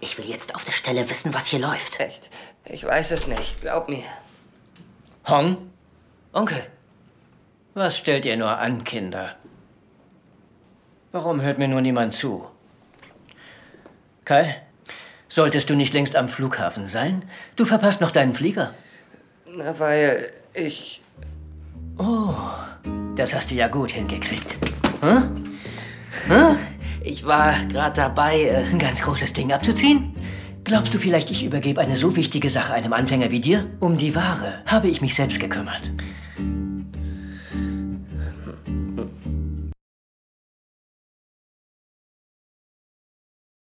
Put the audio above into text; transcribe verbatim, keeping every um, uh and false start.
Ich will jetzt auf der Stelle wissen, was hier läuft. Echt? Ich weiß es nicht. Glaub mir. Hong? Onkel, was stellt ihr nur an, Kinder? Warum hört mir nur niemand zu? Kai, solltest du nicht längst am Flughafen sein? Du verpasst noch deinen Flieger. Na, weil ich... Oh, das hast du ja gut hingekriegt. Hm? Hm? Ich war gerade dabei, äh, ein ganz großes Ding abzuziehen? Glaubst du vielleicht, ich übergebe eine so wichtige Sache einem Anfänger wie dir? Um die Ware habe ich mich selbst gekümmert.